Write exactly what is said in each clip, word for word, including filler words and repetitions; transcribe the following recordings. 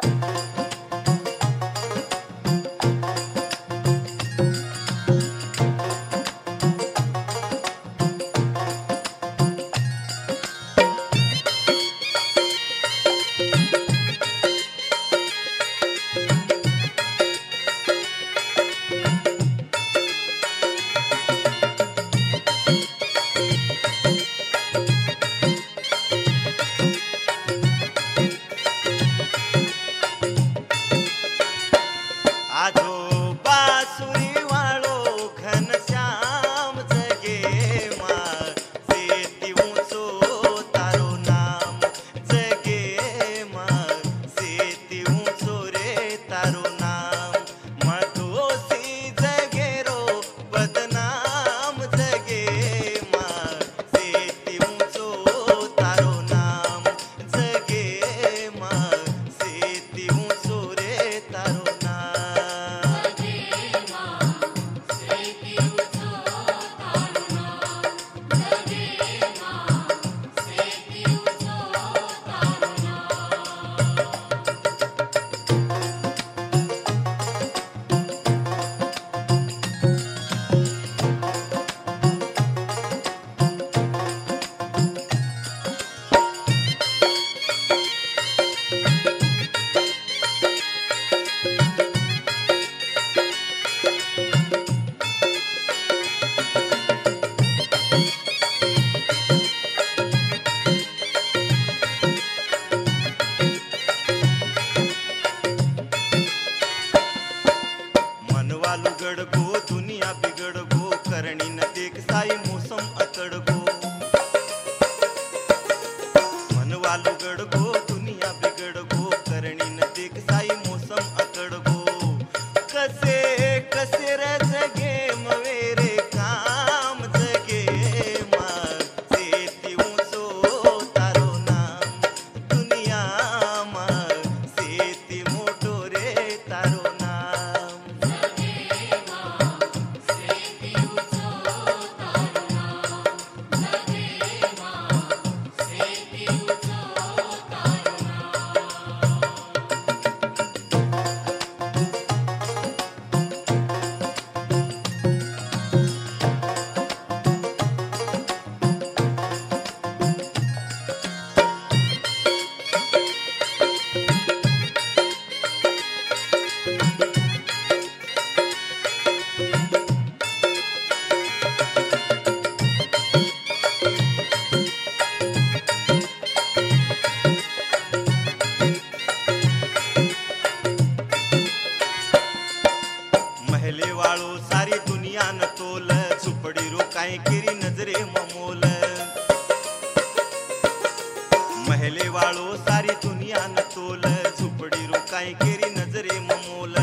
महले वाळो सारी दुनिया न तोल, झुपडी रो काय केरी नजरे ममोल।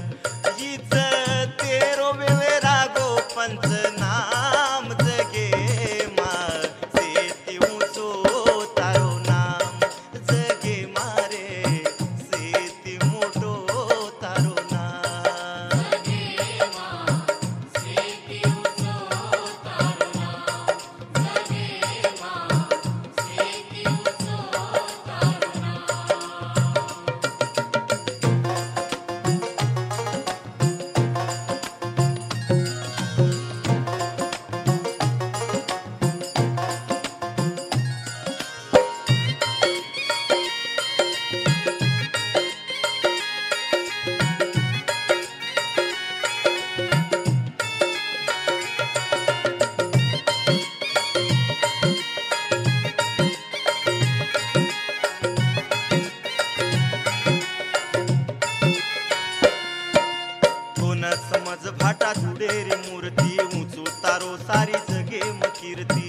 हीच तेरो वेवे रागो पंच नाम जगे मा, सेती ऊंचो तारो नाम जगे मारे, सेती मोठो तारो नाम जगे मा, सेती ऊंचो तारो नाम जगे मा, सेती ऊंचो तारो समज भाटा जुडेरी मूर्ती, ऊंचो तारो सारी जगे मकीर्ती।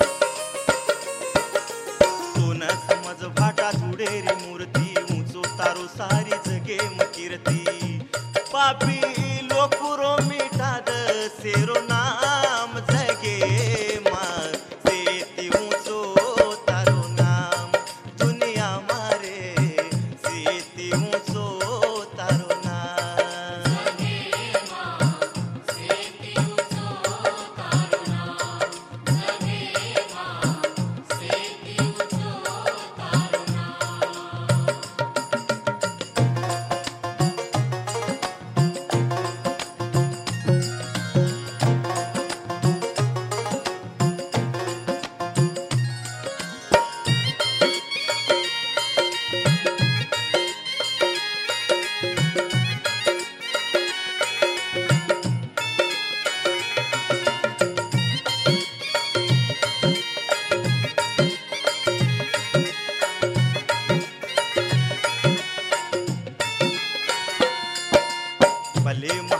सोन समज भाटा जुडेरी मूर्ती, ऊंचो तारो सारी जगे मकीर्ती। पापी लोकुरो मिटाद सेरो नाम जगे मा, सेती ऊंचो तारो नाम दुनिया मारे, सेती ऊंचो तारो नाम जगे मा, सेती ऊंचो तारो नाम जगे मा, सेती ऊंचो तारो नाम।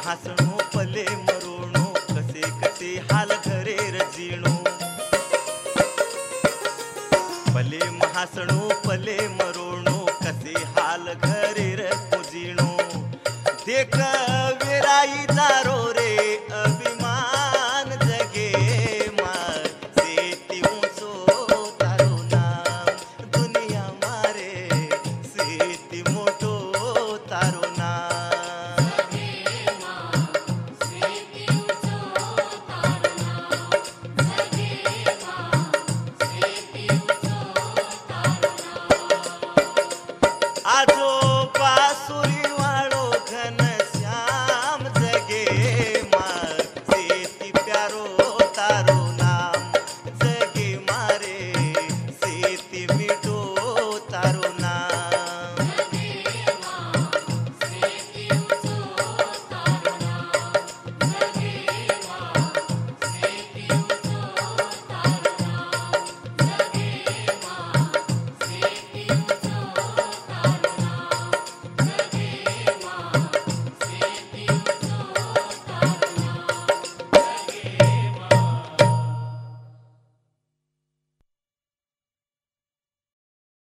महासणो पले मरोणो कसे कसे हाल घरे रजिणो पले महासणो पले मरोणो कसे हाल घरे रजिणो देख वेराई जारो रे अभिमान जगे मार सेती ऊंचो तारो नाम दुनिया मारे सेती मोटो तारो नाम आजो